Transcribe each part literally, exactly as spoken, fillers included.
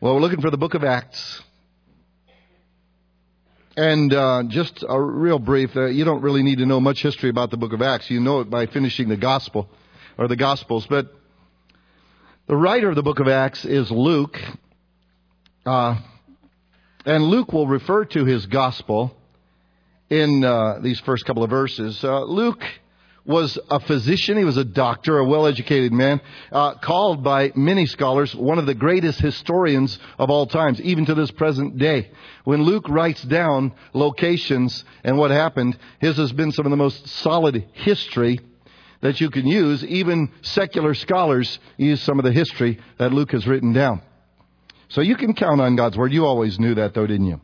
Well, we're looking for the book of Acts. And uh, just a real brief, uh, you don't really need to know much history about the book of Acts. You know it by finishing the gospel or the gospels. But the writer of the book of Acts is Luke. Uh, and Luke will refer to his gospel in uh, these first couple of verses. Uh, Luke was a physician. He was a doctor, a well-educated man, uh, called by many scholars one of the greatest historians of all times, even to this present day. When Luke writes down locations and what happened, his has been some of the most solid history that you can use. Even secular scholars use some of the history that Luke has written down. So you can count on God's word. You always knew that, though, didn't you?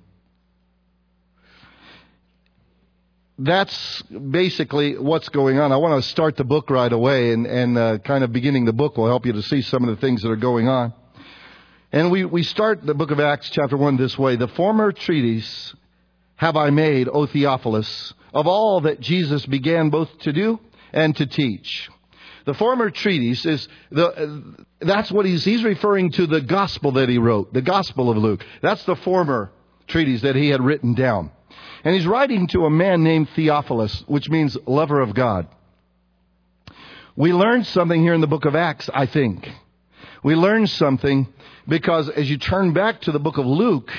That's basically what's going on. I want to start the book right away, and, and uh, kind of beginning the book will help you to see some of the things that are going on. And we, we start the book of Acts chapter one this way. The former treatise have I made, O Theophilus, of all that Jesus began both to do and to teach. The former treatise is, the that's what he's, he's referring to the gospel that he wrote, the gospel of Luke. That's the former treatise that he had written down. And he's writing to a man named Theophilus, which means lover of God. We learned something here in the book of Acts, I think. We learned something because as you turn back to the book of Luke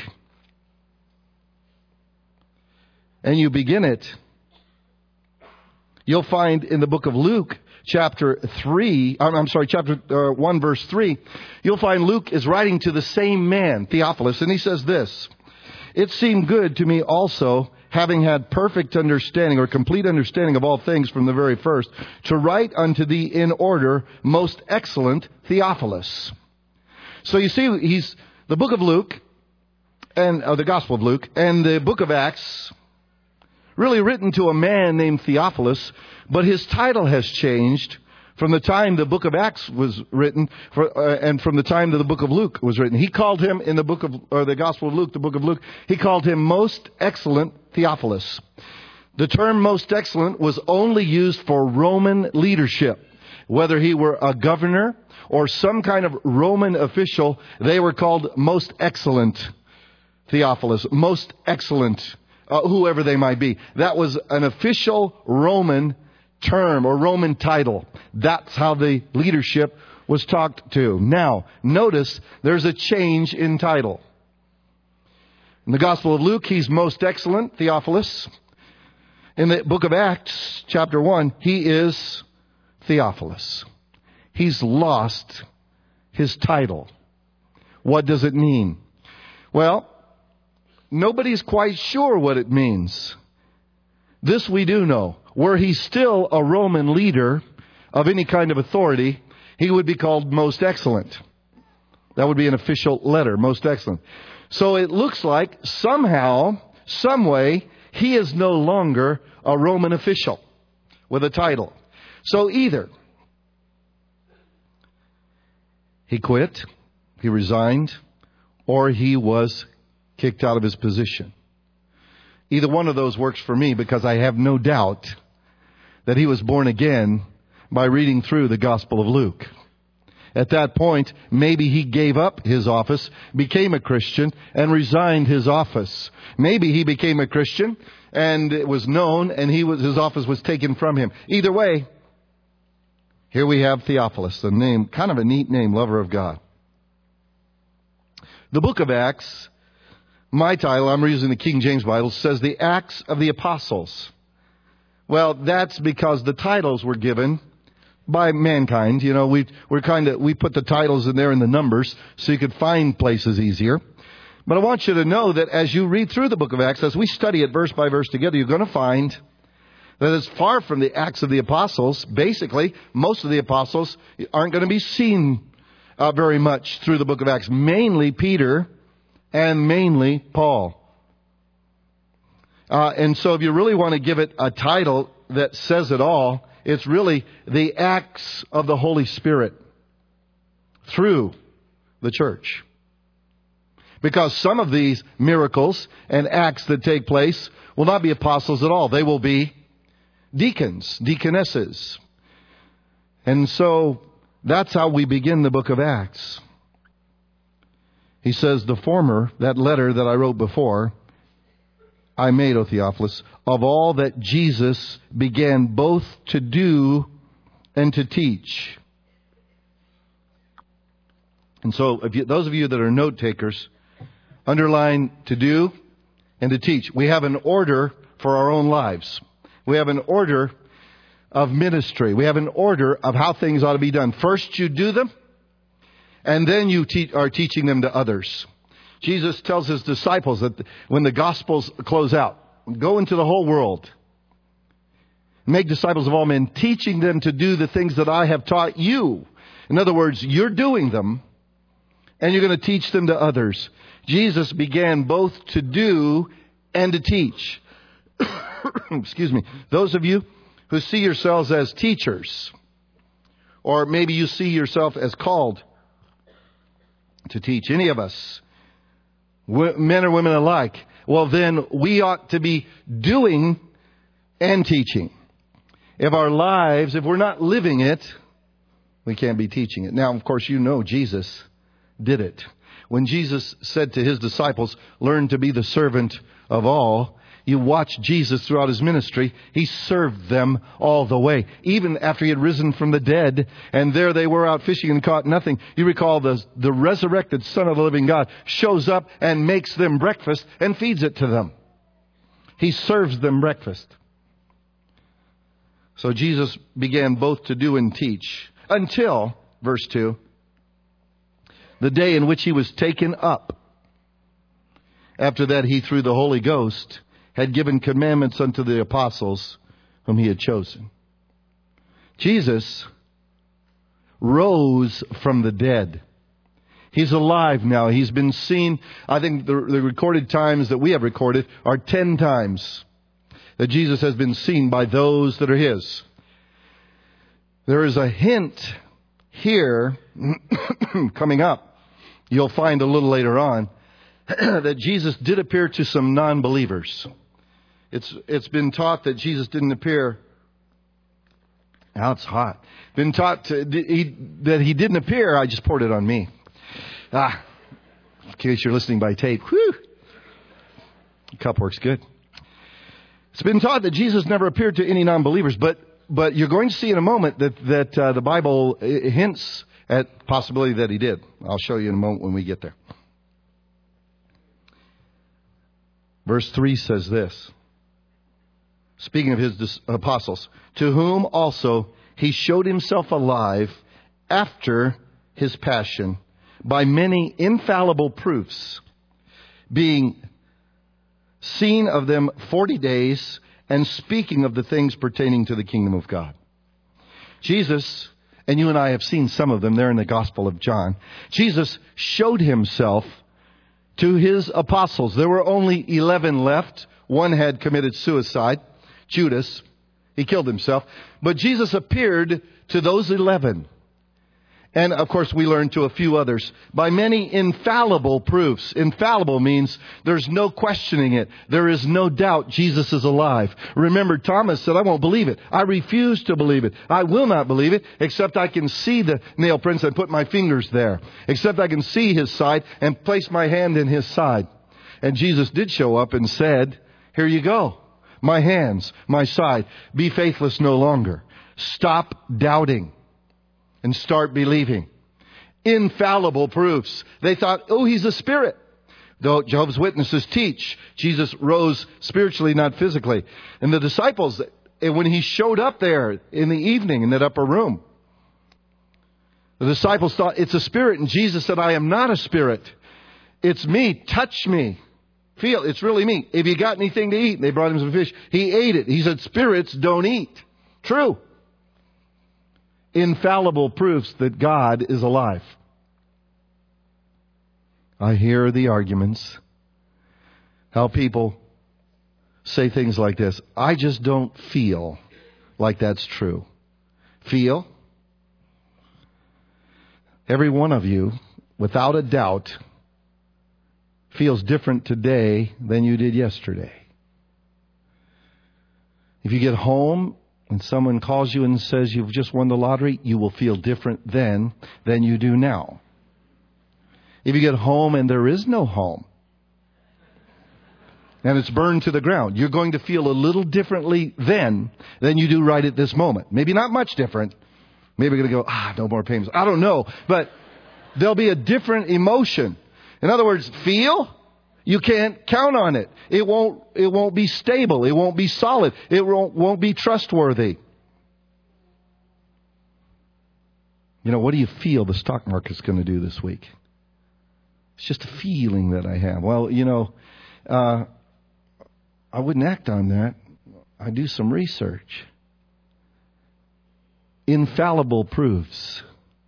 and you begin it, you'll find in the book of Luke, chapter three, I'm sorry, chapter uh, one, verse three, you'll find Luke is writing to the same man, Theophilus, and he says this: "It seemed good to me also, having had perfect understanding or complete understanding of all things from the very first, to write unto thee in order, most excellent Theophilus." So you see, he's the book of Luke, and uh, the Gospel of Luke, and the book of Acts, really written to a man named Theophilus, but his title has changed from the time the book of Acts was written, for, uh, and from the time that the book of Luke was written. He called him in the book of, or the Gospel of Luke, the book of Luke, he called him most excellent Theophilus. The term most excellent was only used for Roman leadership. Whether he were a governor or some kind of Roman official, they were called most excellent Theophilus, most excellent, uh, whoever they might be. That was an official Roman term or Roman title. That's how the leadership was talked to. Now, notice there's a change in title. In the Gospel of Luke, he's most excellent Theophilus. In the book of Acts, chapter one, he is Theophilus. He's lost his title. What does it mean? Well, nobody's quite sure what it means. This we do know. Were he still a Roman leader of any kind of authority, he would be called most excellent. That would be an official letter, most excellent. So it looks like somehow, some way, he is no longer a Roman official with a title. So either he quit, he resigned, or he was kicked out of his position. Either one of those works for me, because I have no doubt that he was born again by reading through the Gospel of Luke. At that point, maybe he gave up his office, became a Christian, and resigned his office. Maybe he became a Christian and it was known and he was, his office was taken from him. Either way, here we have Theophilus, the name, kind of a neat name, lover of God. The book of Acts, my title, I'm using the King James Bible, says the Acts of the Apostles. Well, that's because the titles were given by mankind. You know, we we're kind of we put the titles in there in the numbers so you could find places easier. But I want you to know that as you read through the book of Acts, as we study it verse by verse together, you're going to find that it's far from the Acts of the Apostles. Basically, most of the apostles aren't going to be seen uh, very much through the book of Acts. Mainly Peter and mainly Paul. Uh, and so if you really want to give it a title that says it all, it's really the Acts of the Holy Spirit through the church. Because some of these miracles and acts that take place will not be apostles at all. They will be deacons, deaconesses. And so that's how we begin the book of Acts. He says, the former, that letter that I wrote before, I made, O Theophilus, of all that Jesus began both to do and to teach. And so, if you, those of you that are note takers, underline to do and to teach. We have an order for our own lives. We have an order of ministry. We have an order of how things ought to be done. First, you do them, and then you te- are teaching them to others. Jesus tells his disciples that when the Gospels close out, go into the whole world, make disciples of all men, teaching them to do the things that I have taught you. In other words, you're doing them, and you're going to teach them to others. Jesus began both to do and to teach. Excuse me. Those of you who see yourselves as teachers, or maybe you see yourself as called to teach, any of us, men or women alike, well then we ought to be doing and teaching. If our lives, if we're not living it, we can't be teaching it. Now, of course, you know Jesus did it. When Jesus said to his disciples, learn to be the servant of all, you watch Jesus throughout his ministry. He served them all the way. Even after he had risen from the dead, and there they were out fishing and caught nothing. You recall the, the resurrected Son of the living God shows up and makes them breakfast and feeds it to them. He serves them breakfast. So Jesus began both to do and teach until, verse two, the day in which he was taken up. After that, he, through the Holy Ghost, had given commandments unto the apostles whom he had chosen. Jesus rose from the dead. He's alive now. He's been seen. I think the, the recorded times that we have recorded are ten times that Jesus has been seen by those that are his. There is a hint here coming up. You'll find a little later on that Jesus did appear to some non-believers. It's it's been taught that Jesus didn't appear. Now it's hot. Been taught to, he, that he didn't appear. I just poured it on me. Ah, in case you're listening by tape. Whew. The cup works good. It's been taught that Jesus never appeared to any non-believers, but but you're going to see in a moment that that uh, the Bible hints at the possibility that he did. I'll show you in a moment when we get there. Verse three says this. Speaking of his apostles, to whom also he showed himself alive after his passion by many infallible proofs, being seen of them forty days and speaking of the things pertaining to the kingdom of God. Jesus, and you and I have seen some of them there in the Gospel of John, Jesus showed himself to his apostles. There were only eleven left. One had committed suicide, Judas. He killed himself. But Jesus appeared to those eleven. And of course we learned to a few others by many infallible proofs. Infallible means there's no questioning it. There is no doubt Jesus is alive. Remember, Thomas said, I won't believe it. I refuse to believe it. I will not believe it except I can see the nail prints and put my fingers there. Except I can see his side and place my hand in his side. And Jesus did show up and said, here you go. My hands, my side. Be faithless no longer. Stop doubting. And start believing. Infallible proofs. They thought, oh, he's a spirit. Though Jehovah's Witnesses teach Jesus rose spiritually, not physically. And the disciples, when he showed up there in the evening in that upper room, the disciples thought it's a spirit. And Jesus said, I am not a spirit. It's me. Touch me. Feel. It's really me. If you got anything to eat, and they brought him some fish. He ate it. He said, spirits don't eat. True. Infallible proofs that God is alive. I hear the arguments. How people say things like this. I just don't feel like that's true. Feel? Every one of you, without a doubt, feels different today than you did yesterday. If you get home and someone calls you and says you've just won the lottery, you will feel different then than you do now. If you get home and there is no home, and it's burned to the ground, you're going to feel a little differently then than you do right at this moment. Maybe not much different. Maybe you're going to go, ah, no more payments. I don't know. But there'll be a different emotion. In other words, feel, you can't count on it. It won't, it won't be stable. It won't be solid. It won't, won't be trustworthy. You know, what do you feel the stock market's going to do this week? It's just a feeling that I have. Well, you know, uh, I wouldn't act on that. I do some research. Infallible proofs.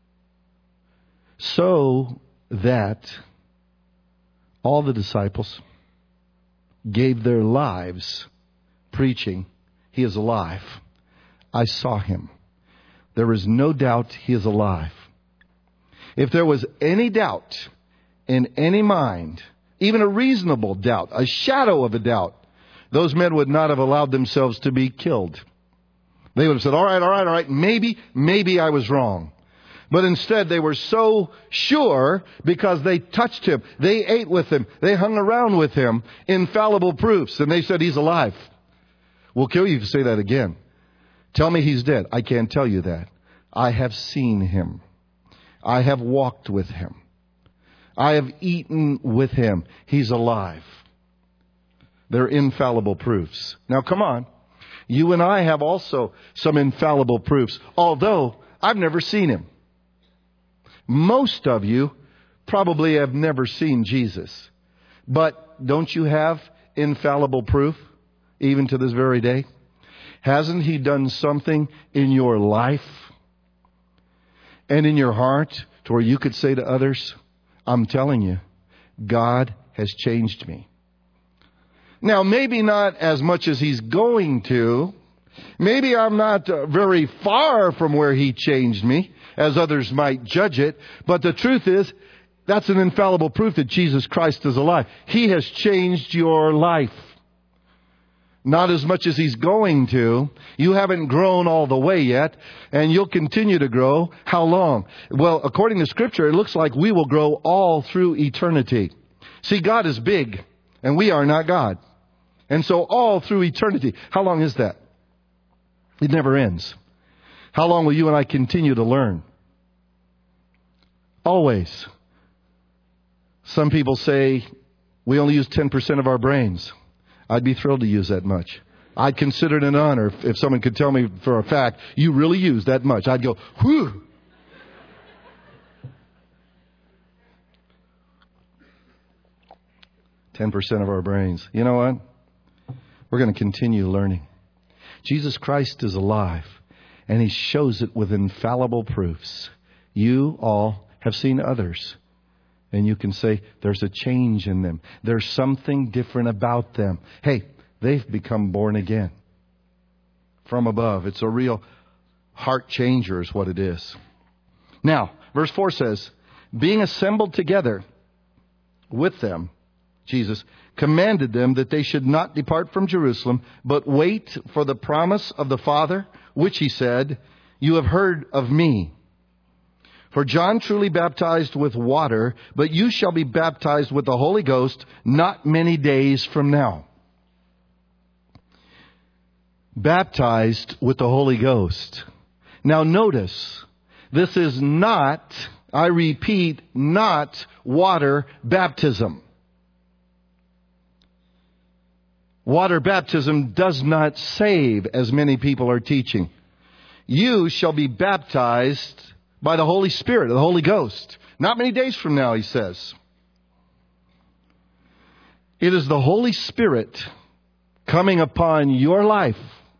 So that all the disciples gave their lives preaching, He is alive. I saw Him. There is no doubt He is alive. If there was any doubt in any mind, even a reasonable doubt, a shadow of a doubt, those men would not have allowed themselves to be killed. They would have said, all right, all right, all right, maybe, maybe I was wrong. But instead, they were so sure because they touched Him. They ate with Him. They hung around with Him. Infallible proofs. And they said, He's alive. We'll kill you if you say that again. Tell me He's dead. I can't tell you that. I have seen Him. I have walked with Him. I have eaten with Him. He's alive. They're infallible proofs. Now, come on. You and I have also some infallible proofs, although I've never seen Him. Most of you probably have never seen Jesus. But don't you have infallible proof, even to this very day? Hasn't He done something in your life and in your heart to where you could say to others, I'm telling you, God has changed me. Now, maybe not as much as He's going to. Maybe I'm not uh, very far from where He changed me, as others might judge it. But the truth is, that's an infallible proof that Jesus Christ is alive. He has changed your life. Not as much as He's going to. You haven't grown all the way yet, and you'll continue to grow. How long? Well, according to Scripture, it looks like we will grow all through eternity. See, God is big, and we are not God. And so all through eternity. How long is that? It never ends. How long will you and I continue to learn? Always. Some people say we only use ten percent of our brains. I'd be thrilled to use that much. I'd consider it an honor if, if someone could tell me for a fact, you really use that much. I'd go, whew. ten percent of our brains. You know what? We're going to continue learning. Jesus Christ is alive, and He shows it with infallible proofs. You all have seen others, and you can say, there's a change in them. There's something different about them. Hey, they've become born again from above. It's a real heart changer is what it is. Now, verse four says, being assembled together with them, Jesus commanded them that they should not depart from Jerusalem, but wait for the promise of the Father, which He said, you have heard of me. For John truly baptized with water, but you shall be baptized with the Holy Ghost not many days from now. Baptized with the Holy Ghost. Now notice, this is not, I repeat, not water baptism. Water baptism does not save, as many people are teaching. You shall be baptized by the Holy Spirit, the Holy Ghost. Not many days from now, He says. It is the Holy Spirit coming upon your life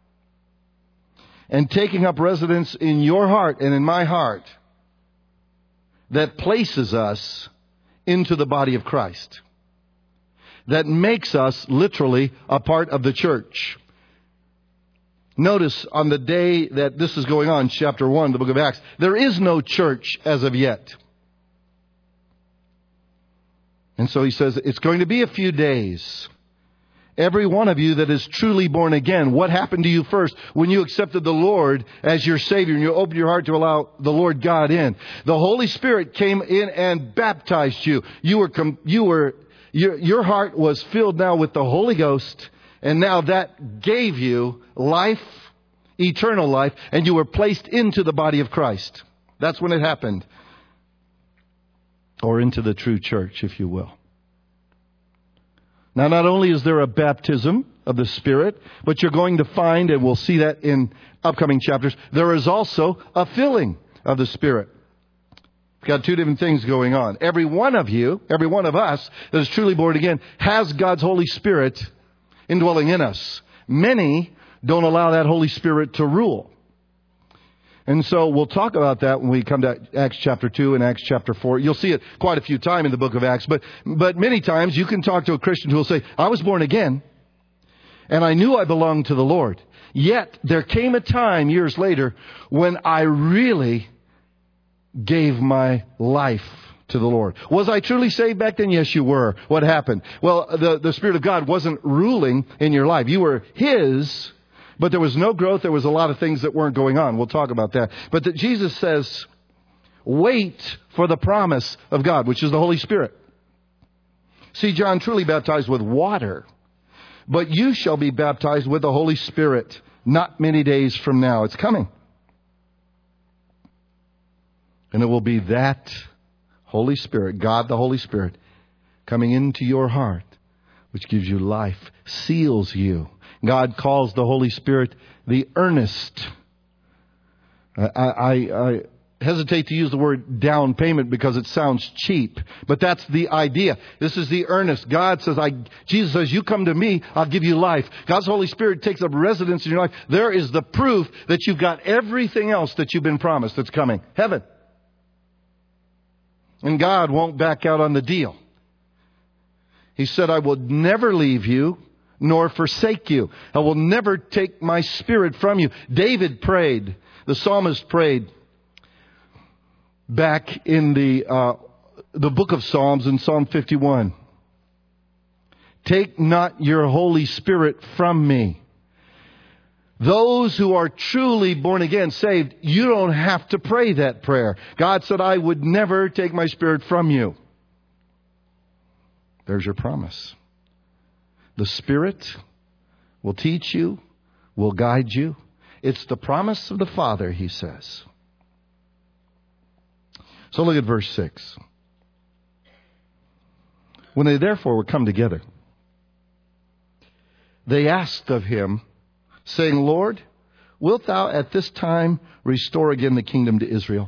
and taking up residence in your heart and in my heart that places us into the body of Christ. That makes us literally a part of the church. Notice on the day that this is going on, chapter one, the book of Acts, there is no church as of yet. And so he says it's going to be a few days. Every one of you that is truly born again. What happened to you first when you accepted the Lord as your Savior and you opened your heart to allow the Lord God in? The Holy Spirit came in and baptized you. You were, you were, your, your heart was filled now with the Holy Ghost, and now that gave you life, eternal life, and you were placed into the body of Christ. That's when it happened. Or into the true church, if you will. Now, not only is there a baptism of the Spirit, but you're going to find, and we'll see that in upcoming chapters, there is also a filling of the Spirit. We've got two different things going on. Every one of you, every one of us that is truly born again, has God's Holy Spirit indwelling in us. Many don't allow that Holy Spirit to rule. And so we'll talk about that when we come to Acts chapter two and Acts chapter four. You'll see it quite a few times in the book of Acts. But, but many times you can talk to a Christian who will say, I was born again and I knew I belonged to the Lord. Yet there came a time years later when I really gave my life to the Lord. Was I truly saved back then? Yes, you were. What happened? Well, the, the Spirit of God wasn't ruling in your life. You were His. But there was no growth. There was a lot of things that weren't going on. We'll talk about that. But that Jesus says, wait for the promise of God, which is the Holy Spirit. See, John truly baptized with water, but you shall be baptized with the Holy Spirit not many days from now. It's coming. And it will be that Holy Spirit, God the Holy Spirit, coming into your heart, which gives you life, seals you. God calls the Holy Spirit the earnest. I, I, I hesitate to use the word down payment because it sounds cheap, but that's the idea. This is the earnest. God says, I, Jesus says, you come to me, I'll give you life. God's Holy Spirit takes up residence in your life. There is the proof that you've got everything else that you've been promised that's coming. Heaven. And God won't back out on the deal. He said, I will never leave you nor forsake you. I will never take my Spirit from you. David prayed. The psalmist prayed back in the uh, the book of Psalms in Psalm fifty-one. Take not your Holy Spirit from me. Those who are truly born again, saved, you don't have to pray that prayer. God said, I would never take my Spirit from you. There's your promise. The Spirit will teach you, will guide you. It's the promise of the Father, he says. So look at verse six. When they therefore were come together, they asked of him, saying, Lord, wilt thou at this time restore again the kingdom to Israel?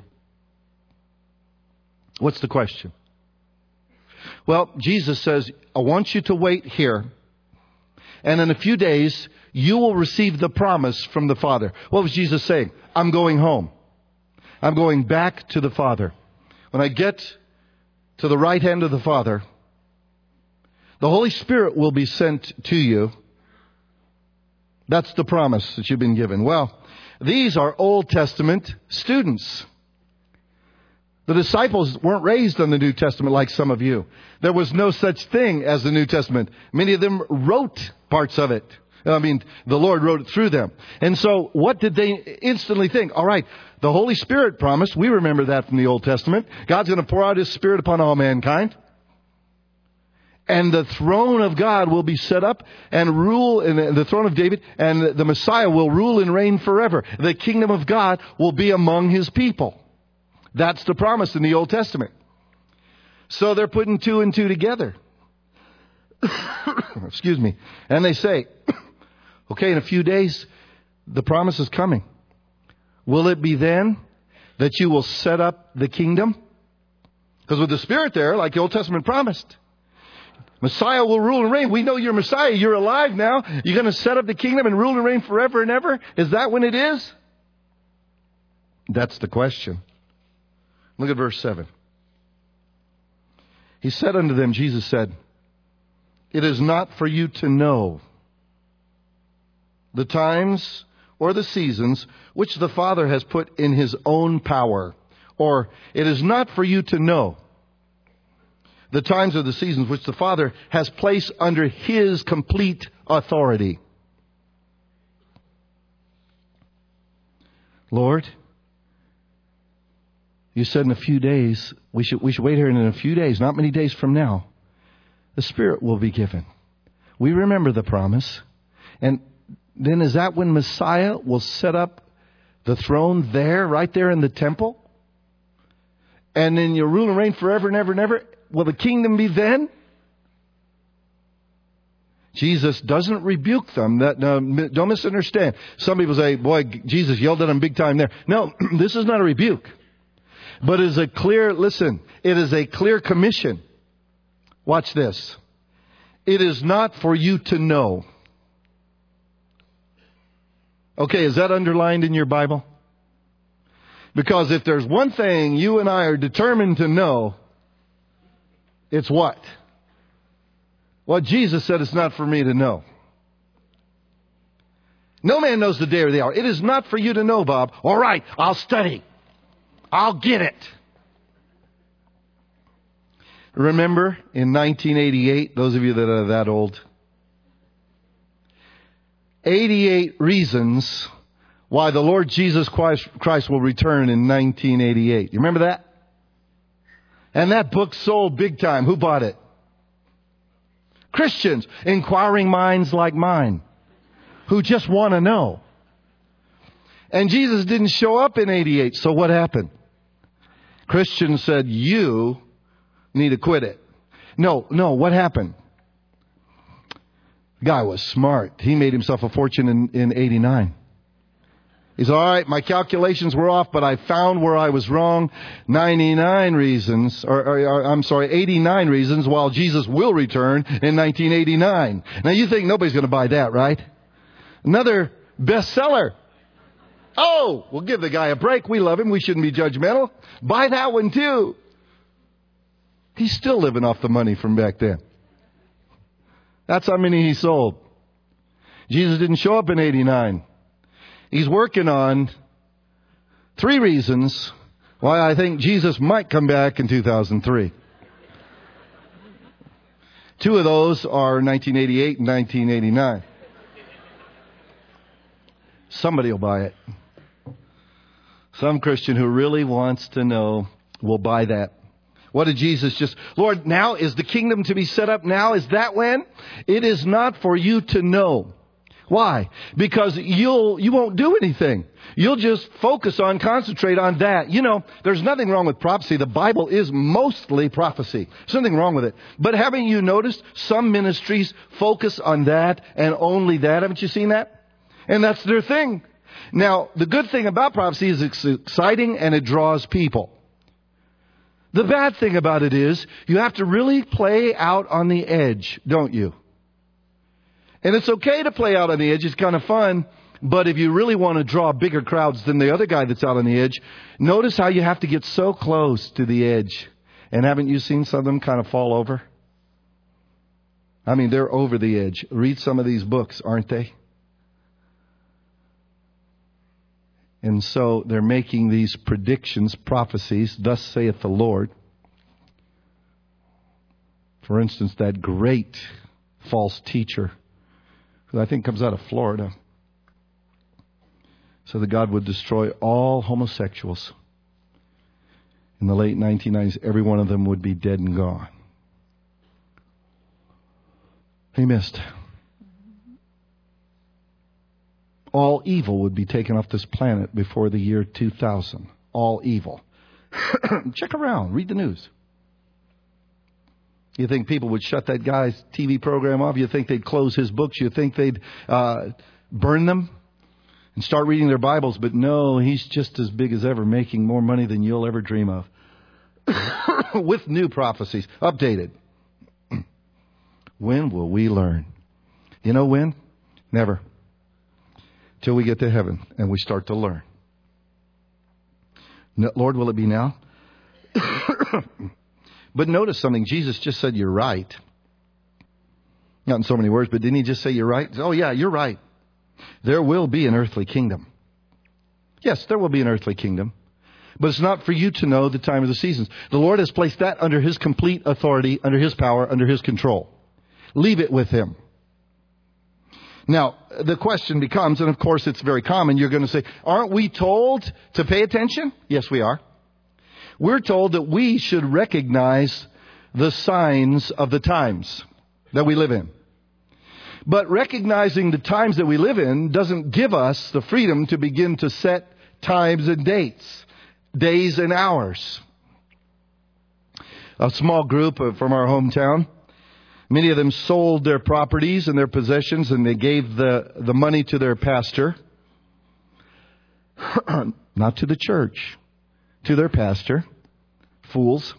What's the question? Well, Jesus says, I want you to wait here. And in a few days, you will receive the promise from the Father. What was Jesus saying? I'm going home. I'm going back to the Father. When I get to the right hand of the Father, the Holy Spirit will be sent to you. That's the promise that you've been given. Well, these are Old Testament students. The disciples weren't raised on the New Testament like some of you. There was no such thing as the New Testament. Many of them wrote parts of it. I mean, the Lord wrote it through them. And so what did they instantly think? All right, the Holy Spirit promised. We remember that from the Old Testament. God's going to pour out His Spirit upon all mankind. And the throne of God will be set up and rule in the throne of David, and the Messiah will rule and reign forever. The kingdom of God will be among His people. That's the promise in the Old Testament. So they're putting two and two together. Excuse me. And they say, okay, in a few days, the promise is coming. Will it be then that you will set up the kingdom? Because with the Spirit there, like the Old Testament promised, Messiah will rule and reign. We know you're Messiah. You're alive now. You're going to set up the kingdom and rule and reign forever and ever. Is that when it is? That's the question. Look at verse seven. He said unto them, Jesus said, it is not for you to know the times or the seasons which the Father has put in His own power. Or it is not for you to know the times or the seasons which the Father has placed under His complete authority. Lord, you said in a few days, we should, we should wait here, and in a few days, not many days from now, the Spirit will be given. We remember the promise. And then is that when Messiah will set up the throne there, right there in the temple? And then you'll rule and reign forever and ever and ever? Will the kingdom be then? Jesus doesn't rebuke them. That uh, don't misunderstand. Some people say, boy, Jesus yelled at them big time there. No, this is not a rebuke. But it is a clear, listen, it is a clear commission. Watch this. It is not for you to know. Okay, is that underlined in your Bible? Because if there's one thing you and I are determined to know, it's what? What Jesus said, it's not for me to know. No man knows the day or the hour. It is not for you to know, Bob. All right, I'll study. I'll get it. Remember in nineteen eighty-eight, those of you that are that old, eighty-eight reasons why the Lord Jesus Christ, Christ will return in nineteen eighty-eight. You remember that? And that book sold big time. Who bought it? Christians, inquiring minds like mine, who just want to know. And Jesus didn't show up in eighty-eight, so what happened? Christians said, you need to quit it. No, no, what happened? The guy was smart. He made himself a fortune in, in eighty-nine. He said, all right, my calculations were off, but I found where I was wrong. ninety-nine reasons, or, or, or I'm sorry, eighty-nine reasons while Jesus will return in nineteen eighty-nine. Now you think nobody's going to buy that, right? Another bestseller. Oh, we'll give the guy a break. We love him. We shouldn't be judgmental. Buy that one too. He's still living off the money from back then. That's how many he sold. Jesus didn't show up in eighty-nine. He's working on three reasons why I think Jesus might come back in two thousand three. Two of those are nineteen eighty-eight and nineteen eighty-nine. Somebody will buy it. Some Christian who really wants to know will buy that. What did Jesus just... Lord, now is the kingdom to be set up now? Is that when? It is not for you to know. Why? Because you'll, you won't do anything. You'll just focus on, concentrate on that. You know, there's nothing wrong with prophecy. The Bible is mostly prophecy. There's nothing wrong with it. But haven't you noticed some ministries focus on that and only that? Haven't you seen that? And that's their thing. Now, the good thing about prophecy is it's exciting and it draws people. The bad thing about it is you have to really play out on the edge, don't you? And it's okay to play out on the edge. It's kind of fun. But if you really want to draw bigger crowds than the other guy that's out on the edge, notice how you have to get so close to the edge. And haven't you seen some of them kind of fall over? I mean, they're over the edge. Read some of these books, aren't they? And so they're making these predictions, prophecies, thus saith the Lord. For instance, that great false teacher, who I think comes out of Florida, so that God would destroy all homosexuals. In the late nineteen nineties, every one of them would be dead and gone. He missed. All evil would be taken off this planet before the year two thousand. All evil. Check around. Read the news. You think people would shut that guy's T V program off? You think they'd close his books? You think they'd uh, burn them and start reading their Bibles? But no, he's just as big as ever, making more money than you'll ever dream of. With new prophecies, updated. When will we learn? You know when? Never. Till we get to heaven and we start to learn. Lord, will it be now? But notice something. Jesus just said, you're right. Not in so many words, but didn't he just say you're right? Oh, yeah, you're right. There will be an earthly kingdom. Yes, there will be an earthly kingdom. But it's not for you to know the time of the seasons. The Lord has placed that under His complete authority, under His power, under His control. Leave it with Him. Now, the question becomes, and of course it's very common, you're going to say, aren't we told to pay attention? Yes, we are. We're told that we should recognize the signs of the times that we live in. But recognizing the times that we live in doesn't give us the freedom to begin to set times and dates, days and hours. A small group from our hometown, many of them sold their properties and their possessions, and they gave the, the money to their pastor. Not to the church, to their pastor. Fools.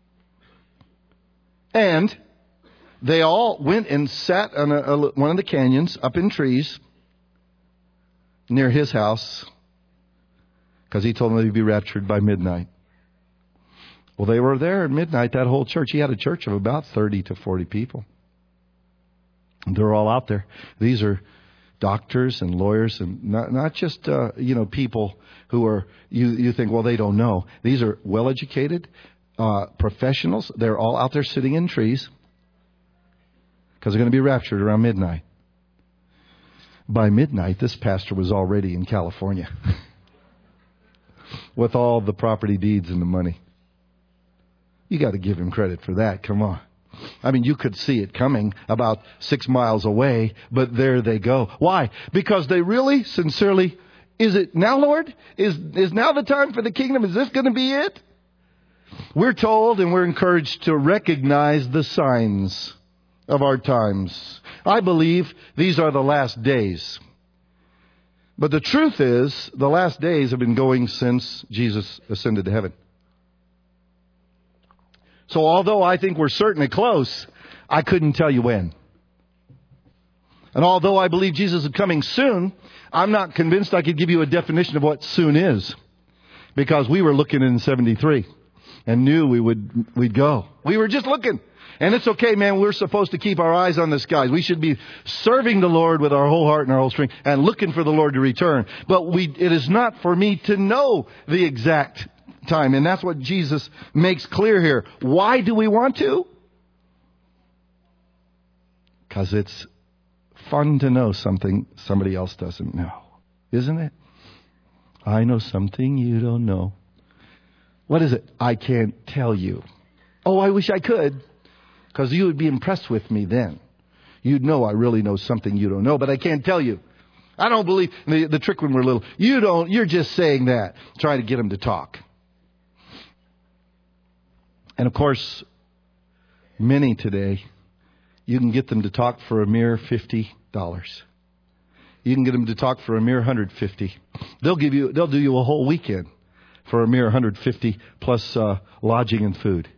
And they all went and sat on a, a, one of the canyons up in trees near his house because he told them they'd be raptured by midnight. Well, they were there at midnight, that whole church. He had a church of about thirty to forty people. And they're all out there. These are doctors and lawyers and not, not just, uh, you know, people who are, you, you think, well, they don't know. These are well-educated uh, professionals. They're all out there sitting in trees because they're going to be raptured around midnight. By midnight, this pastor was already in California with all the property deeds and the money. You got to give him credit for that. Come on. I mean, you could see it coming about six miles away, but there they go. Why? Because they really, sincerely, is it now, Lord? Is, is now the time for the kingdom? Is this going to be it? We're told and we're encouraged to recognize the signs of our times. I believe these are the last days. But the truth is, the last days have been going since Jesus ascended to heaven. So although I think we're certainly close, I couldn't tell you when. And although I believe Jesus is coming soon, I'm not convinced I could give you a definition of what soon is. Because we were looking in seventy-three and knew we would, we'd go. We were just looking. And it's okay, man. We're supposed to keep our eyes on the skies. We should be serving the Lord with our whole heart and our whole strength and looking for the Lord to return. But we, it is not for me to know the exact time. And that's what Jesus makes clear here. Why do we want to? Because it's fun to know something somebody else doesn't know. Isn't it? I know something you don't know. What is it? I can't tell you. Oh, I wish I could. Because you would be impressed with me then. You'd know I really know something you don't know, but I can't tell you. I don't believe the, the trick when we're little. You don't, you're just saying that. Try to get them to talk. And of course, many today, you can get them to talk for a mere fifty dollars. You can get them to talk for a mere one hundred fifty dollars. They'll give you, they'll do you a whole weekend for a mere one hundred fifty dollars plus uh, lodging and food.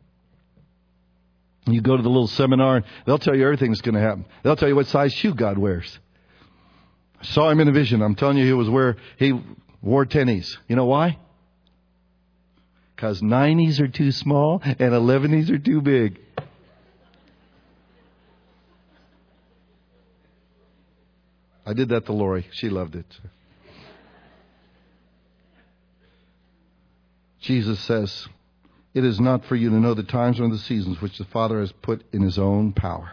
You go to the little seminar and they'll tell you everything's going to happen. They'll tell you what size shoe God wears. I saw him in a vision. I'm telling you, he was where he wore tennies. You know why? Because nineties are too small and elevenies are too big. I did that to Lori. She loved it. Jesus says, it is not for you to know the times or the seasons which the Father has put in His own power.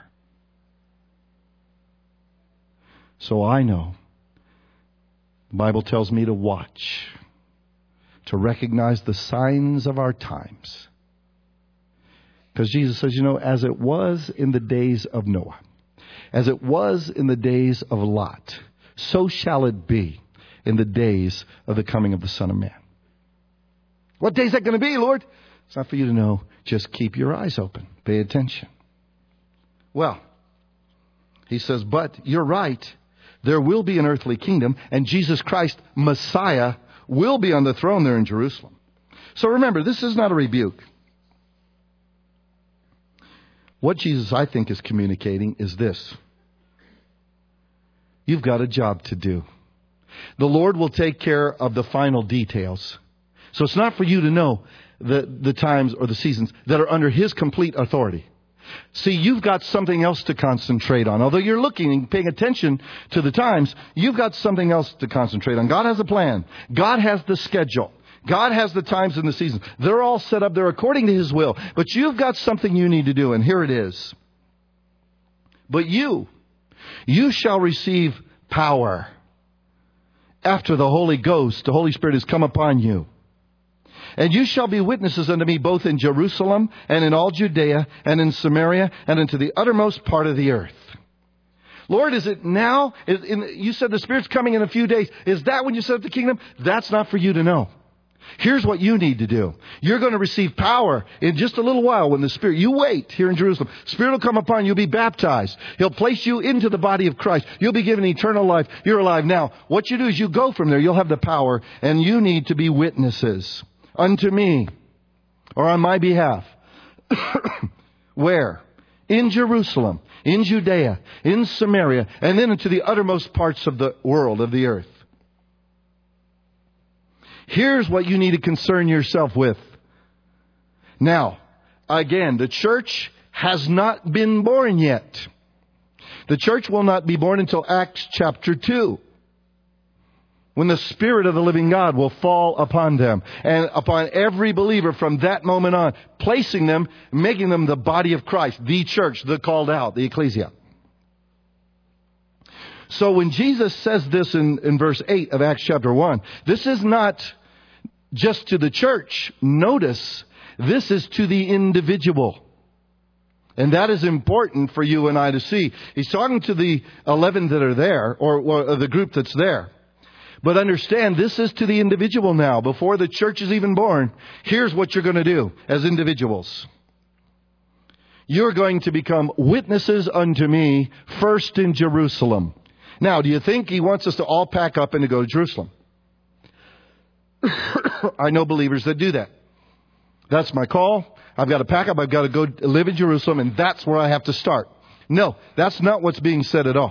So I know. The Bible tells me to watch, to recognize the signs of our times. Because Jesus says, you know, as it was in the days of Noah, as it was in the days of Lot, so shall it be in the days of the coming of the Son of Man. What day is that going to be, Lord? It's not for you to know. Just keep your eyes open. Pay attention. Well, he says, but you're right. There will be an earthly kingdom, and Jesus Christ, Messiah, will be on the throne there in Jerusalem. So remember, this is not a rebuke. What Jesus, I think, is communicating is this. You've got a job to do. The Lord will take care of the final details. So it's not for you to know the, the times or the seasons that are under His complete authority. See, you've got something else to concentrate on. Although you're looking and paying attention to the times, you've got something else to concentrate on. God has a plan. God has the schedule. God has the times and the seasons. They're all set up. They're according to His will. But you've got something you need to do, and here it is. But you, you shall receive power after the Holy Ghost, the Holy Spirit, has come upon you. And you shall be witnesses unto me both in Jerusalem and in all Judea and in Samaria and into the uttermost part of the earth. Lord, is it now? Is in, you said the Spirit's coming in a few days. Is that when you set up the kingdom? That's not for you to know. Here's what you need to do. You're going to receive power in just a little while when the Spirit, you wait here in Jerusalem. Spirit will come upon you. You'll be baptized. He'll place you into the body of Christ. You'll be given eternal life. You're alive now. What you do is you go from there. You'll have the power, and you need to be witnesses unto me, or on my behalf. Where? In Jerusalem, in Judea, in Samaria, and then into the uttermost parts of the world, of the earth. Here's what you need to concern yourself with. Now, again, the church has not been born yet. The church will not be born until Acts chapter two, when the Spirit of the living God will fall upon them and upon every believer from that moment on, placing them, making them the body of Christ, the church, the called out, the ecclesia. So when Jesus says this in, in verse eight of Acts chapter one, this is not just to the church. Notice, this is to the individual. And that is important for you and I to see. He's talking to the eleven that are there, or, or the group that's there. But understand, this is to the individual now. Before the church is even born, here's what you're going to do as individuals. You're going to become witnesses unto me first in Jerusalem. Now, do you think He wants us to all pack up and to go to Jerusalem? I know believers that do that. That's my call. I've got to pack up. I've got to go live in Jerusalem, and that's where I have to start. No, that's not what's being said at all.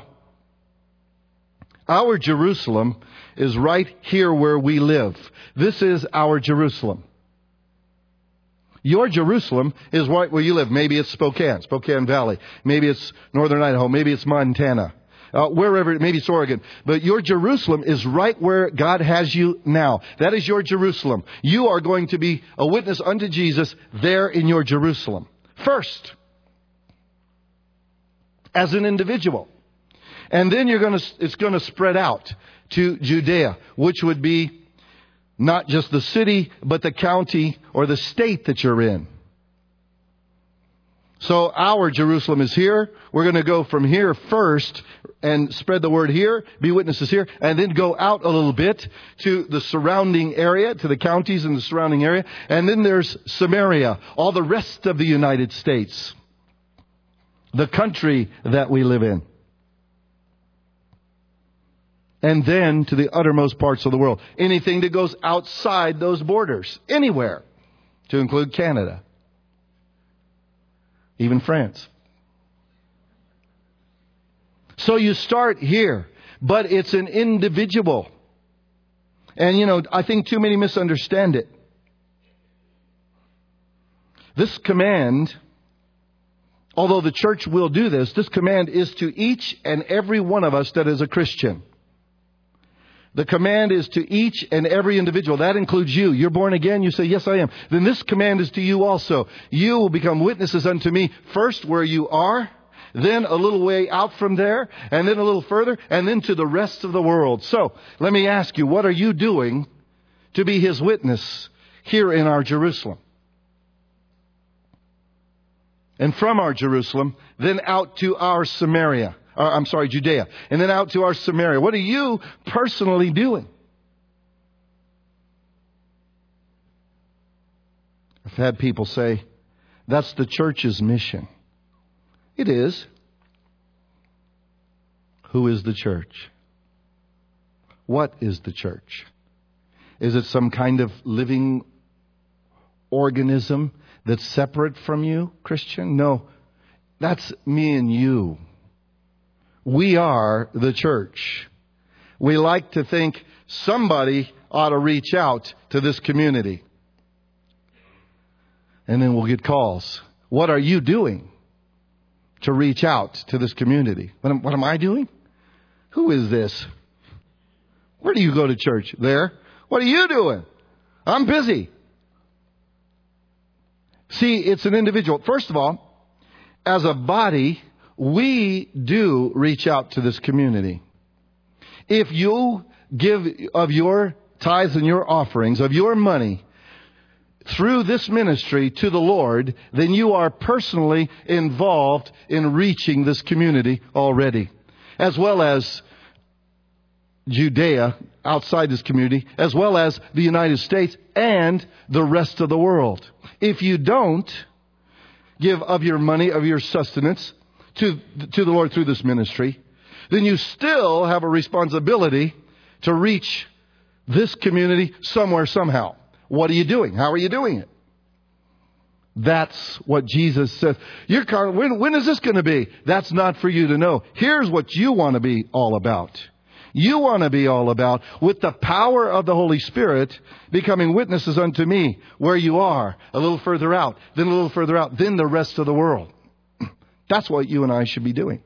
Our Jerusalem is right here where we live. This is our Jerusalem. Your Jerusalem is right where you live. Maybe it's Spokane, Spokane Valley. Maybe it's Northern Idaho. Maybe it's Montana. Uh, wherever, maybe it's Oregon. But your Jerusalem is right where God has you now. That is your Jerusalem. You are going to be a witness unto Jesus there in your Jerusalem. First, as an individual. And then you're going to, it's going to spread out to Judea, which would be not just the city, but the county or the state that you're in. So our Jerusalem is here. We're going to go from here first and spread the word here, be witnesses here, and then go out a little bit to the surrounding area, to the counties in the surrounding area. And then there's Samaria, all the rest of the United States, the country that we live in. And then to the uttermost parts of the world. Anything that goes outside those borders. Anywhere. To include Canada. Even France. So you start here. But it's an individual. And you know, I think too many misunderstand it. This command, although the church will do this, this command is to each and every one of us that is a Christian. The command is to each and every individual. That includes you. You're born again. You say, yes, I am. Then this command is to you also. You will become witnesses unto me first where you are, then a little way out from there, and then a little further, and then to the rest of the world. So let me ask you, what are you doing to be His witness here in our Jerusalem? And from our Jerusalem, then out to our Samaria. Uh, I'm sorry, Judea. And then out to our Samaria. What are you personally doing? I've had people say, that's the church's mission. It is. Who is the church? What is the church? Is it some kind of living organism that's separate from you, Christian? No. That's me and you. We are the church. We like to think somebody ought to reach out to this community. And then we'll get calls. What are you doing to reach out to this community? What am, what am I doing? Who is this? Where do you go to church? There. What are you doing? I'm busy. See, it's an individual. First of all, as a body, we do reach out to this community. If you give of your tithes and your offerings, of your money, through this ministry to the Lord, then you are personally involved in reaching this community already. As well as Judea, outside this community, as well as the United States and the rest of the world. If you don't give of your money, of your sustenance to, to the Lord through this ministry, then you still have a responsibility to reach this community somewhere, somehow. What are you doing? How are you doing it? That's what Jesus says. You're, when, when is this going to be? That's not for you to know. Here's what you want to be all about. You want to be all about, with the power of the Holy Spirit, becoming witnesses unto me where you are, a little further out, then a little further out, then the rest of the world. That's what you and I should be doing.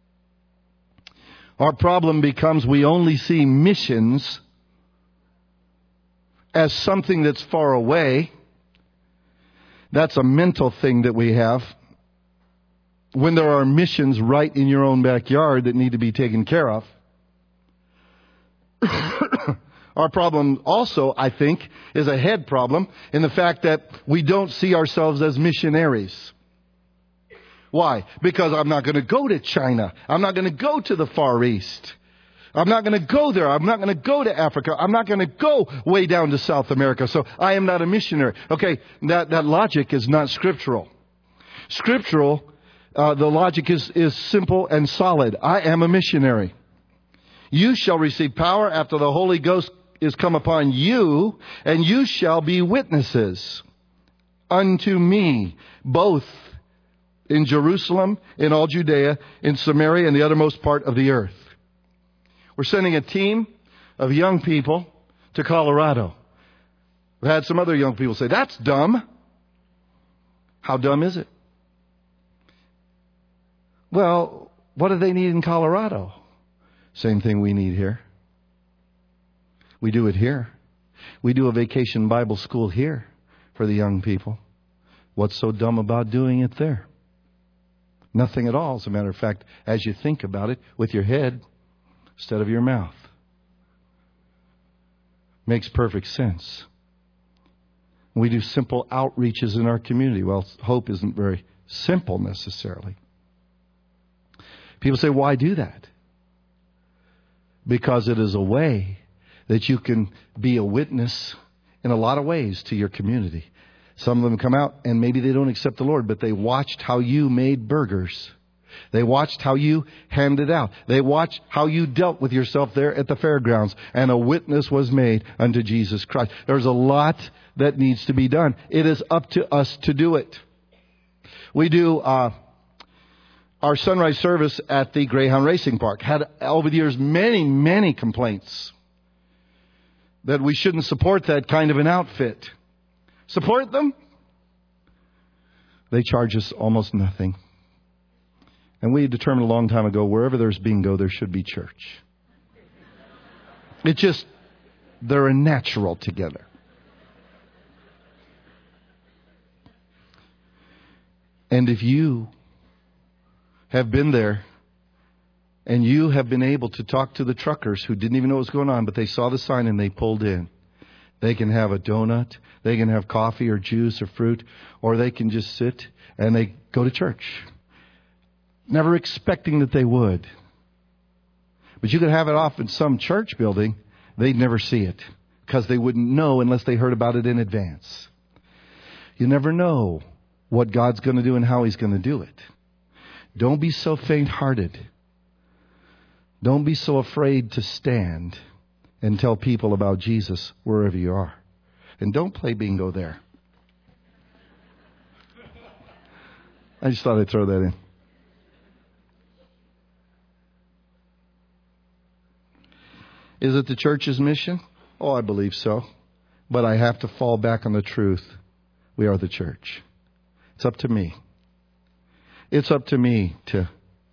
Our problem becomes we only see missions as something that's far away. That's a mental thing that we have. When there are missions right in your own backyard that need to be taken care of. Our problem also, I think, is a head problem in the fact that we don't see ourselves as missionaries. Why? Because I'm not going to go to China. I'm not going to go to the Far East. I'm not going to go there. I'm not going to go to Africa. I'm not going to go way down to South America. So I am not a missionary. Okay, that, that logic is not scriptural. Scriptural, uh, the logic is, is simple and solid. I am a missionary. You shall receive power after the Holy Ghost is come upon you, and you shall be witnesses unto me, both in Jerusalem, in all Judea, in Samaria, and the uttermost part of the earth. We're sending a team of young people to Colorado. We've had some other young people say, that's dumb. How dumb is it? Well, what do they need in Colorado? Same thing we need here. We do it here. We do a vacation Bible school here for the young people. What's so dumb about doing it there? Nothing at all. As a matter of fact, as you think about it with your head instead of your mouth. Makes perfect sense. We do simple outreaches in our community. Well, hope isn't very simple necessarily. People say, why do that? Because it is a way that you can be a witness in a lot of ways to your community. Some of them come out and maybe they don't accept the Lord, but they watched how you made burgers. They watched how you handed out. They watched how you dealt with yourself there at the fairgrounds. And a witness was made unto Jesus Christ. There's a lot that needs to be done. It is up to us to do it. We do uh, our sunrise service at the Greyhound Racing Park. Had over the years many, many complaints that we shouldn't support that kind of an outfit. Support them? They charge us almost nothing. And we determined a long time ago, wherever there's bingo, there should be church. It just, they're a natural together. And if you have been there and you have been able to talk to the truckers who didn't even know what was going on, but they saw the sign and they pulled in. They can have a donut, they can have coffee or juice or fruit, or they can just sit and they go to church. Never expecting that they would. But you could have it off in some church building, they'd never see it because they wouldn't know unless they heard about it in advance. You never know what God's going to do and how He's going to do it. Don't be so faint-hearted. Don't be so afraid to stand and tell people about Jesus wherever you are. And don't play bingo there. I just thought I'd throw that in. Is it the church's mission? Oh, I believe so. But I have to fall back on the truth. We are the church. It's up to me. It's up to me to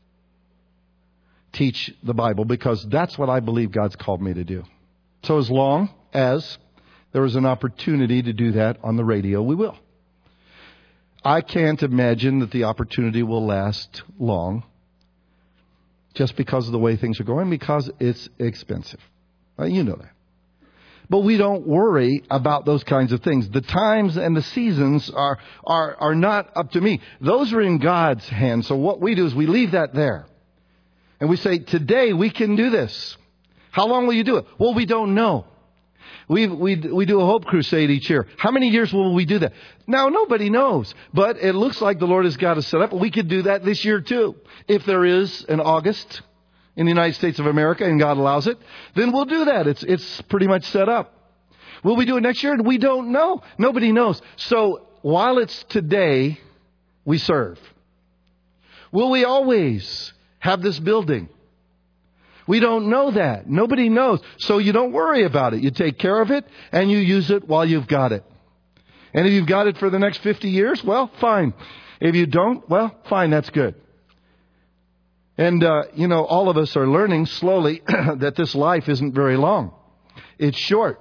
teach the Bible because that's what I believe God's called me to do. So as long as there is an opportunity to do that on the radio, we will. I can't imagine that the opportunity will last long just because of the way things are going, because it's expensive. Well, you know that. But we don't worry about those kinds of things. The times and the seasons are, are, are not up to me. Those are in God's hands. So what we do is we leave that there. And we say, today we can do this. How long will you do it? Well, we don't know. We, we, we do a Hope Crusade each year. How many years will we do that? Now, nobody knows. But it looks like the Lord has got us set up. We could do that this year too. If there is an August in the United States of America and God allows it, then we'll do that. It's, it's pretty much set up. Will we do it next year? We don't know. Nobody knows. So while it's today, we serve. Will we always have this building? We don't know that. Nobody knows. So you don't worry about it. You take care of it and you use it while you've got it. And if you've got it for the next fifty years, well, fine. If you don't, well, fine, that's good. And, uh, you know, all of us are learning slowly that this life isn't very long. It's short.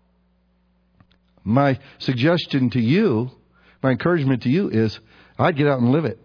My suggestion to you, my encouragement to you is, I'd get out and live it.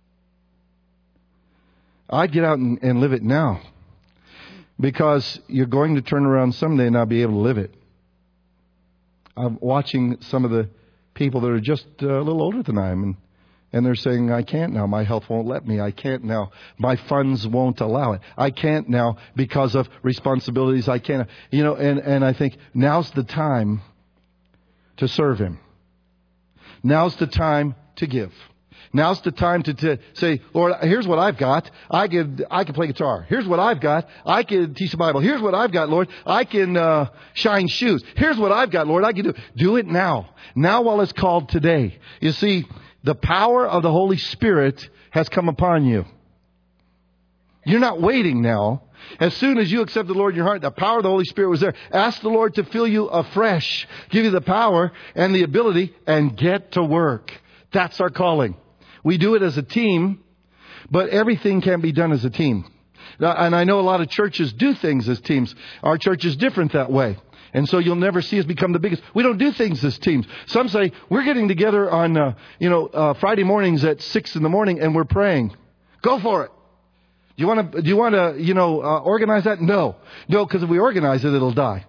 I'd get out and, and live it now. Because you're going to turn around someday and not be able to live it. I'm watching some of the people that are just a little older than I am, and, and they're saying, I can't now. My health won't let me. I can't now. My funds won't allow it. I can't now because of responsibilities. I can't. You know, and, and I think now's the time to serve Him. Now's the time to give. Now's the time to, to say, Lord, here's what I've got. I could, I can play guitar. Here's what I've got. I can teach the Bible. Here's what I've got, Lord. I can uh, shine shoes. Here's what I've got, Lord. I can do. Do it now. Now while it's called today. You see, the power of the Holy Spirit has come upon you. You're not waiting now. As soon as you accept the Lord in your heart, the power of the Holy Spirit was there. Ask the Lord to fill you afresh. Give you the power and the ability and get to work. That's our calling. We do it as a team, but everything can be done as a team. And I know a lot of churches do things as teams. Our church is different that way. And so you'll never see us become the biggest. We don't do things as teams. Some say, we're getting together on, uh, you know, uh, Friday mornings at six in the morning and we're praying. Go for it. Do you want to, do you want to, you know, uh, organize that? No. No, because if we organize it, it'll die.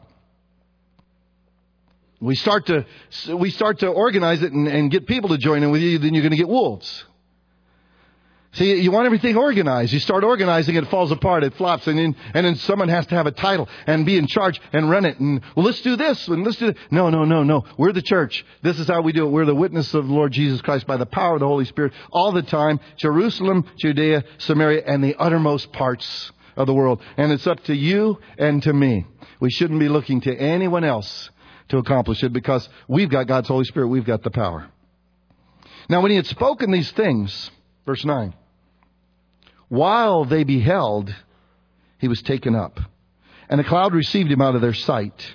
We start to we start to organize it and, and get people to join in with you, then you're going to get wolves. See, you want everything organized. You start organizing it, it falls apart, it flops, and then, and then someone has to have a title and be in charge and run it. And, well, let's do this and let's do that. No, no, no, no. We're the church. This is how we do it. We're the witness of the Lord Jesus Christ by the power of the Holy Spirit all the time. Jerusalem, Judea, Samaria, and the uttermost parts of the world. And it's up to you and to me. We shouldn't be looking to anyone else to accomplish it, because we've got God's Holy Spirit. We've got the power. Now, when He had spoken these things, verse nine, while they beheld, He was taken up, and a cloud received Him out of their sight.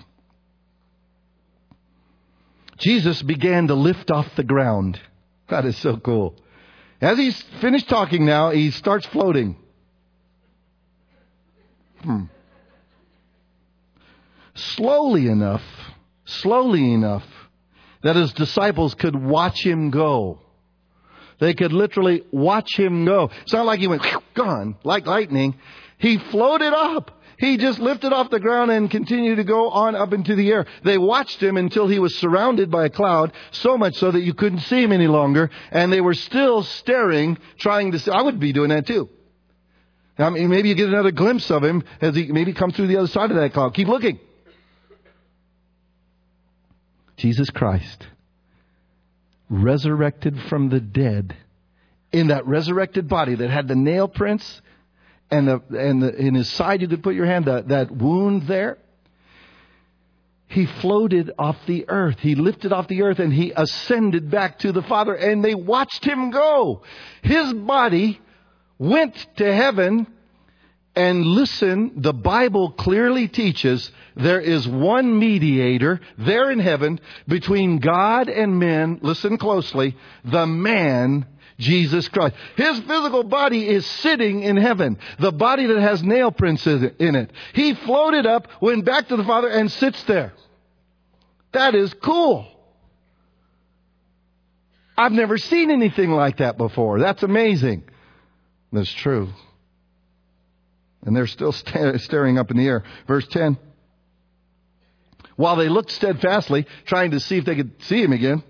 Jesus began to lift off the ground. That is so cool. As He's finished talking now, He starts floating. Hmm. Slowly enough, slowly enough that His disciples could watch Him go. They could literally watch Him go. It's not like He went, gone, like lightning. He floated up. He just lifted off the ground and continued to go on up into the air. They watched Him until He was surrounded by a cloud, so much so that you couldn't see Him any longer. And they were still staring, trying to see. I would be doing that too. I mean, maybe you get another glimpse of Him as He maybe comes through the other side of that cloud. Keep looking. Jesus Christ, resurrected from the dead, in that resurrected body that had the nail prints and the and the, in His side you could put your hand, that, that wound there. He floated off the earth. He lifted off the earth and He ascended back to the Father, and they watched Him go. His body went to heaven. And listen, the Bible clearly teaches there is one mediator there in heaven between God and men. Listen closely. The man, Jesus Christ. His physical body is sitting in heaven. The body that has nail prints in it. He floated up, went back to the Father, and sits there. That is cool. I've never seen anything like that before. That's amazing. That's true. And they're still st- staring up in the air. Verse ten. While they looked steadfastly, trying to see if they could see him again,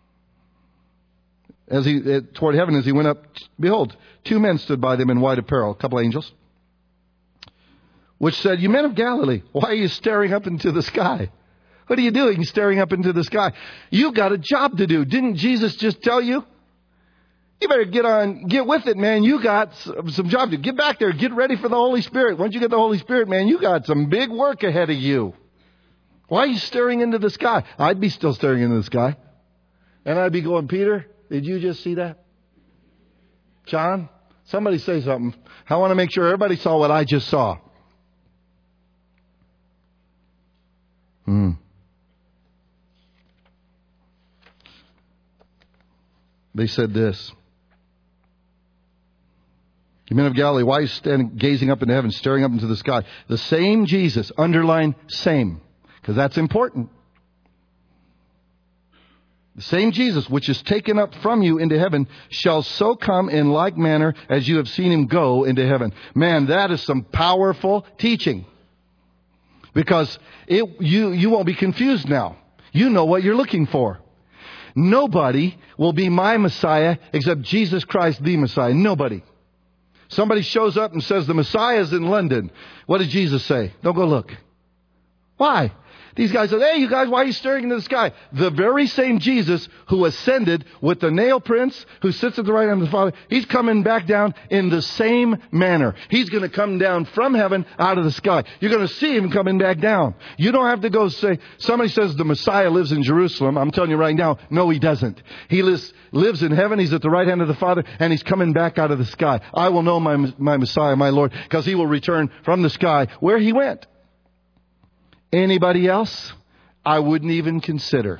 as he uh, toward heaven as he went up, behold, two men stood by them in white apparel, a couple angels, which said, "You men of Galilee, why are you staring up into the sky? What are you doing staring up into the sky? You got a job to do. Didn't Jesus just tell you? You better get on, get with it, man. You got some, some job to do. Get back there. Get ready for the Holy Spirit. Once you get the Holy Spirit, man, you got some big work ahead of you. Why are you staring into the sky?" I'd be still staring into the sky. And I'd be going, "Peter, did you just see that? John, somebody say something. I want to make sure everybody saw what I just saw." Hmm. They said this. "You men of Galilee, why are you standing, gazing up into heaven, staring up into the sky? The same Jesus," underline same, because that's important. "The same Jesus, which is taken up from you into heaven, shall so come in like manner as you have seen him go into heaven." Man, that is some powerful teaching. Because it, you, you won't be confused now. You know what you're looking for. Nobody will be my Messiah except Jesus Christ, the Messiah. Nobody. Somebody shows up and says the Messiah is in London. What did Jesus say? Don't go look. Why? These guys said, "Hey, you guys, why are you staring into the sky?" The very same Jesus who ascended with the nail prints, who sits at the right hand of the Father, he's coming back down in the same manner. He's going to come down from heaven out of the sky. You're going to see him coming back down. You don't have to go say, somebody says the Messiah lives in Jerusalem. I'm telling you right now, no, he doesn't. He lives, lives in heaven. He's at the right hand of the Father, and he's coming back out of the sky. I will know my, my Messiah, my Lord, because he will return from the sky where he went. Anybody else? I wouldn't even consider.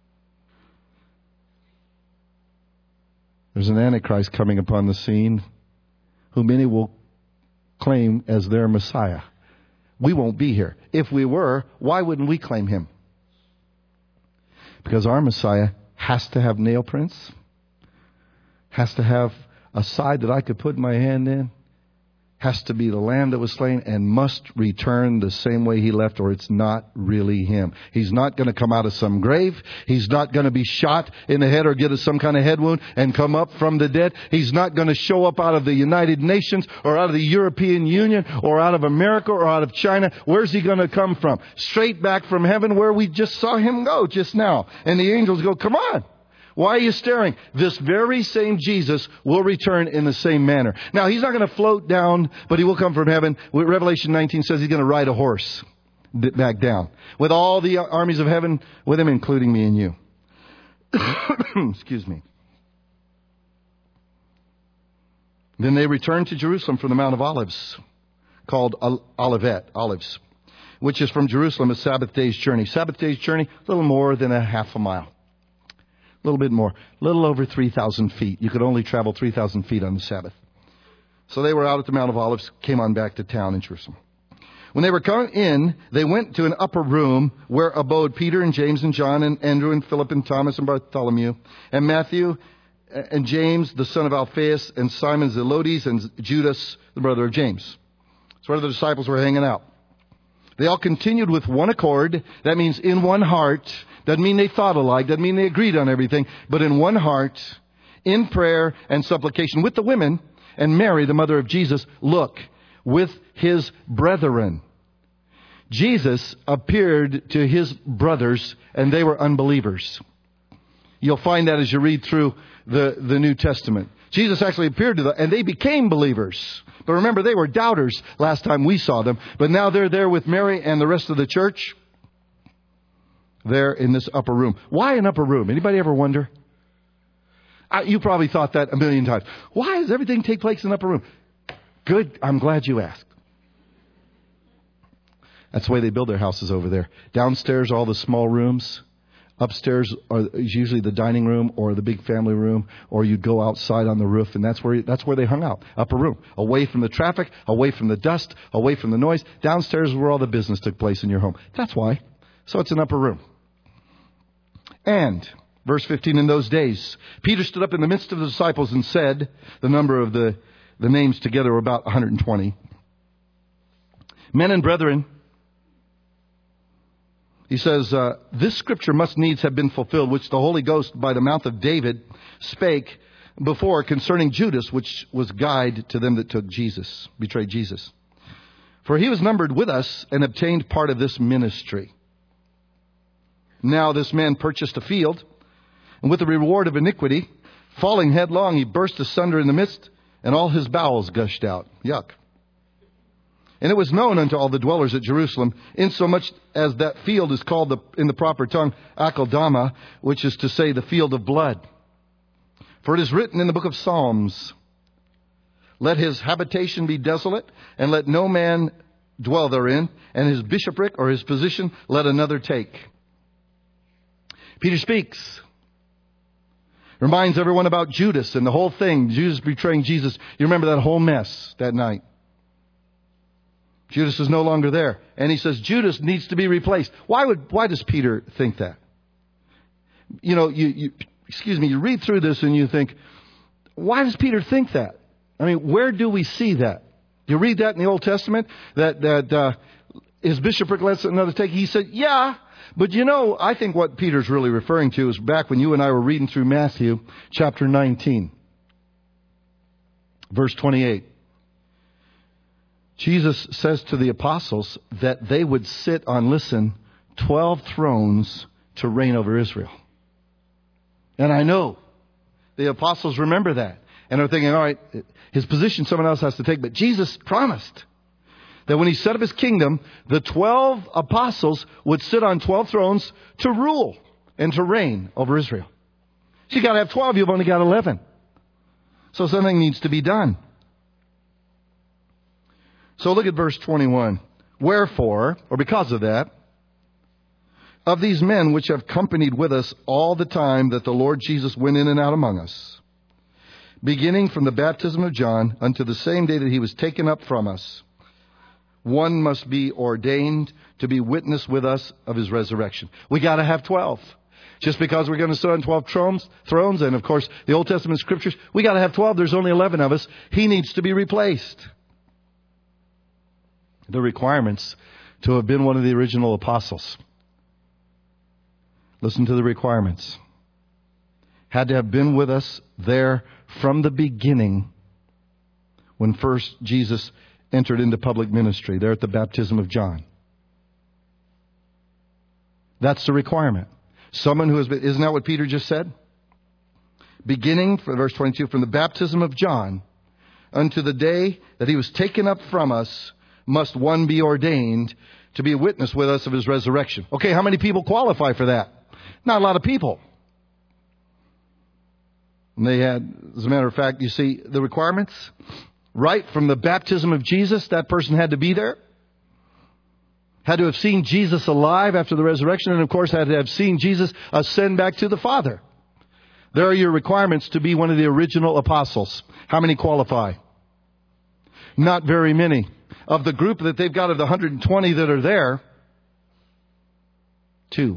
There's an Antichrist coming upon the scene who many will claim as their Messiah. We won't be here. If we were, why wouldn't we claim him? Because our Messiah has to have nail prints, has to have a side that I could put my hand in, has to be the lamb that was slain, and must return the same way he left, or it's not really him. He's not going to come out of some grave. He's not going to be shot in the head or get some kind of head wound and come up from the dead. He's not going to show up out of the United Nations or out of the European Union or out of America or out of China. Where's he going to come from? Straight back from heaven, where we just saw him go just now. And the angels go, "Come on. Why are you staring?" This very same Jesus will return in the same manner. Now, he's not going to float down, but he will come from heaven. Revelation nineteen says he's going to ride a horse back down with all the armies of heaven with him, including me and you. Excuse me. Then they returned to Jerusalem from the Mount of Olives, called Olivet, Olives, which is from Jerusalem a Sabbath day's journey. Sabbath day's journey, a little more than a half a mile. A little bit more. A little over three thousand feet. You could only travel three thousand feet on the Sabbath. So they were out at the Mount of Olives, came on back to town in Jerusalem. When they were come in, they went to an upper room where abode Peter and James and John and Andrew and Philip and Thomas and Bartholomew and Matthew and James, the son of Alphaeus, and Simon Zelotes and Judas, the brother of James. So where the disciples were hanging out. They all continued with one accord. That means in one heart. Doesn't mean they thought alike. Doesn't mean they agreed on everything. But in one heart, in prayer and supplication with the women and Mary, the mother of Jesus, look, with his brethren. Jesus appeared to his brothers, and they were unbelievers. You'll find that as you read through the, the New Testament. Jesus actually appeared to them, and they became believers. But remember, they were doubters last time we saw them. But now they're there with Mary and the rest of the church. There in this upper room. Why an upper room? Anybody ever wonder? I, you probably thought that a million times. Why does everything take place in an upper room? Good. I'm glad you asked. That's the way they build their houses over there. Downstairs, all the small rooms. Upstairs are, is usually the dining room or the big family room, or you'd go outside on the roof, and that's where that's where they hung out. Upper room, away from the traffic, away from the dust, away from the noise. Downstairs is where all the business took place in your home. That's why. So it's an upper room. And, verse fifteen, in those days, Peter stood up in the midst of the disciples and said, the number of the, the names together were about one hundred twenty. Men and brethren, he says, uh, this scripture must needs have been fulfilled, which the Holy Ghost by the mouth of David spake before concerning Judas, which was guide to them that took Jesus, betrayed Jesus. For he was numbered with us and obtained part of this ministry. Now this man purchased a field, and with the reward of iniquity, falling headlong, he burst asunder in the midst, and all his bowels gushed out. Yuck. And it was known unto all the dwellers at Jerusalem, insomuch as that field is called the, in the proper tongue, Akeldama, which is to say the field of blood. For it is written in the book of Psalms, let his habitation be desolate, and let no man dwell therein, and his bishopric or his position let another take. Peter speaks. Reminds everyone about Judas and the whole thing, Judas betraying Jesus. You remember that whole mess that night. Judas is no longer there. And he says Judas needs to be replaced. Why would, why does Peter think that? You know, you, you, excuse me, you read through this and you think, why does Peter think that? I mean, where do we see that? You read that in the Old Testament, that, that, uh, his bishopric lets another take. He said, yeah, but you know, I think what Peter's really referring to is back when you and I were reading through Matthew chapter nineteen, verse twenty-eight. Jesus says to the apostles that they would sit on, listen, twelve thrones to reign over Israel. And I know the apostles remember that. And are thinking, all right, his position someone else has to take. But Jesus promised that when he set up his kingdom, the twelve apostles would sit on twelve thrones to rule and to reign over Israel. So you got to have twelve, you've only got eleven. So something needs to be done. So look at verse twenty-one. Wherefore, or because of that, of these men which have companied with us all the time that the Lord Jesus went in and out among us, beginning from the baptism of John unto the same day that he was taken up from us, one must be ordained to be witness with us of his resurrection. We got to have twelve. Just because we're going to sit on twelve thrones, thrones, and of course the Old Testament scriptures, we got to have twelve. There's only eleven of us. He needs to be replaced. The requirements to have been one of the original apostles. Listen to the requirements. Had to have been with us there from the beginning when first Jesus entered into public ministry, there at the baptism of John. That's the requirement. Someone who has been, isn't that what Peter just said? Beginning, for verse twenty-two, from the baptism of John unto the day that he was taken up from us, must one be ordained to be a witness with us of his resurrection. Okay, how many people qualify for that? Not a lot of people. And they had, as a matter of fact, you see the requirements? Right from the baptism of Jesus, that person had to be there. Had to have seen Jesus alive after the resurrection. And of course, had to have seen Jesus ascend back to the Father. There are your requirements to be one of the original apostles. How many qualify? Not very many. Of the group that they've got of the one hundred twenty that are there, two.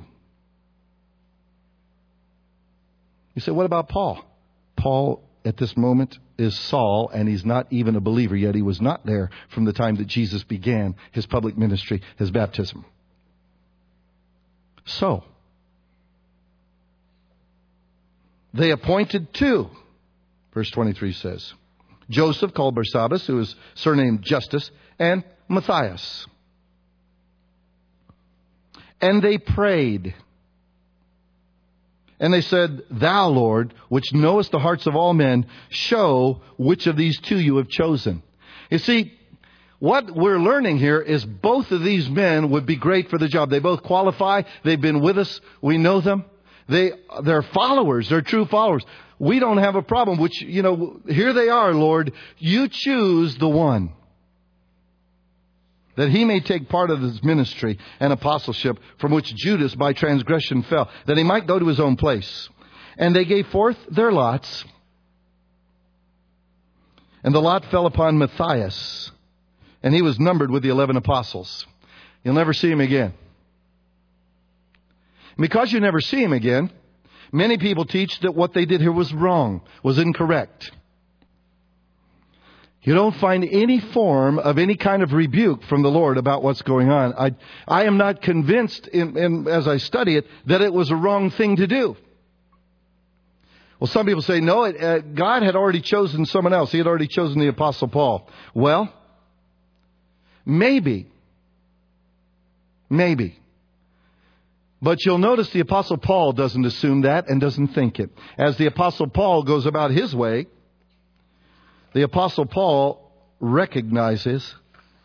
You say, what about Paul? Paul, at this moment, is Saul, and he's not even a believer yet. He was not there from the time that Jesus began his public ministry, his baptism. So, they appointed two, verse twenty-three says. Joseph, called Barsabbas, who is surnamed Justus, and Matthias. And they prayed. And they said, Thou, Lord, which knowest the hearts of all men, show which of these two you have chosen. You see, what we're learning here is both of these men would be great for the job. They both qualify. They've been with us. We know them. They, they're followers. They're true followers. We don't have a problem, which, you know, here they are, Lord. You choose the one, that he may take part of his ministry and apostleship from which Judas by transgression fell, that he might go to his own place. And they gave forth their lots. And the lot fell upon Matthias, and he was numbered with the eleven apostles. You'll never see him again. Because you never see him again, many people teach that what they did here was wrong, was incorrect. You don't find any form of any kind of rebuke from the Lord about what's going on. I, I am not convinced, in, in, as I study it, that it was a wrong thing to do. Well, some people say, no, it, uh, God had already chosen someone else. He had already chosen the Apostle Paul. Well, maybe. Maybe. But you'll notice the Apostle Paul doesn't assume that and doesn't think it. As the Apostle Paul goes about his way, the Apostle Paul recognizes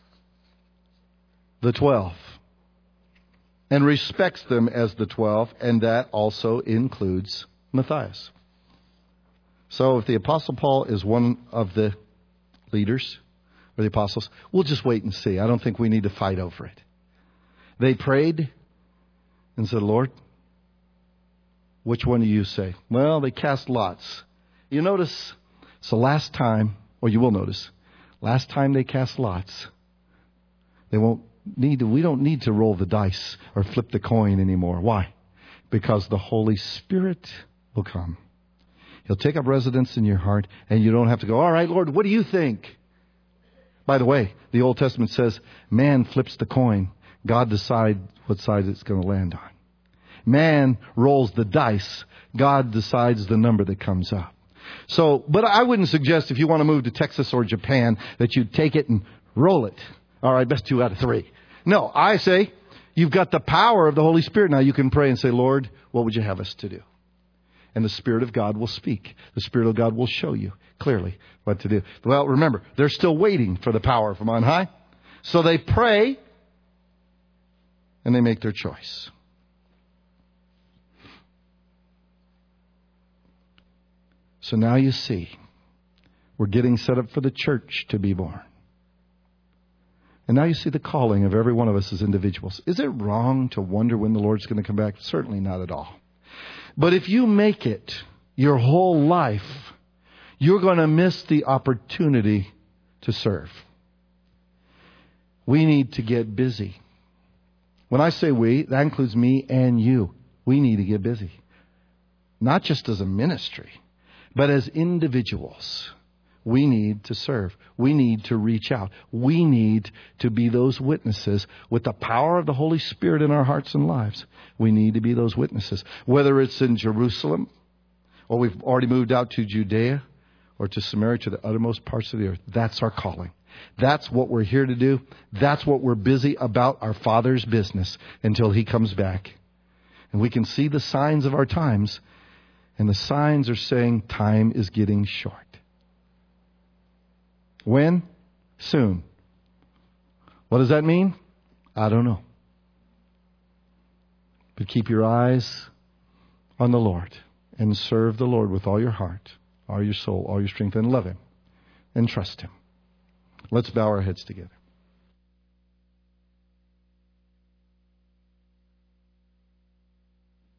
the twelve and respects them as the twelve, and that also includes Matthias. So if the Apostle Paul is one of the leaders or the apostles, we'll just wait and see. I don't think we need to fight over it. They prayed and said, Lord, which one do you say? Well, they cast lots. You notice it's the last time, or you will notice, last time they cast lots, they won't need to, we don't need to roll the dice or flip the coin anymore. Why? Because the Holy Spirit will come. He'll take up residence in your heart, and you don't have to go, all right, Lord, what do you think? By the way, the Old Testament says, man flips the coin. God decides what side it's going to land on. Man rolls the dice. God decides the number that comes up. So, but I wouldn't suggest if you want to move to Texas or Japan that you take it and roll it. All right, best two out of three. No, I say you've got the power of the Holy Spirit. Now you can pray and say, Lord, what would you have us to do? And the Spirit of God will speak. The Spirit of God will show you clearly what to do. Well, remember, they're still waiting for the power from on high. So they pray and they make their choice. So now you see, we're getting set up for the church to be born. And now you see the calling of every one of us as individuals. Is it wrong to wonder when the Lord's going to come back? Certainly not at all. But if you make it your whole life, you're going to miss the opportunity to serve. We need to get busy. When I say we, that includes me and you. We need to get busy. Not just as a ministry, but as individuals. We need to serve. We need to reach out. We need to be those witnesses with the power of the Holy Spirit in our hearts and lives. We need to be those witnesses. Whether it's in Jerusalem, or we've already moved out to Judea, or to Samaria, to the uttermost parts of the earth. That's our calling. That's what we're here to do. That's what we're busy about, our Father's business, until He comes back. And we can see the signs of our times. And the signs are saying time is getting short. When? Soon. What does that mean? I don't know. But keep your eyes on the Lord and serve the Lord with all your heart, all your soul, all your strength, and love Him and trust Him. Let's bow our heads together.